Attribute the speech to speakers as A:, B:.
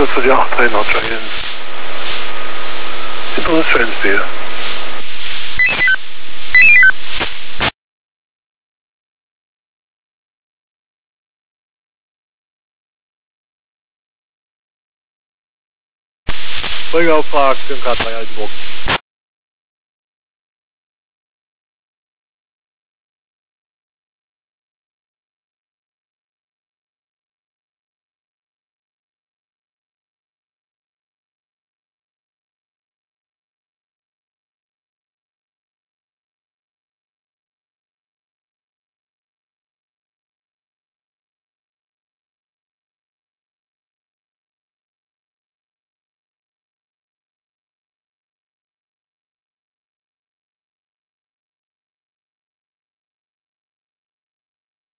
A: 个是要在脑转院，这都是 transfer。Bring up Park, yung katayad mo.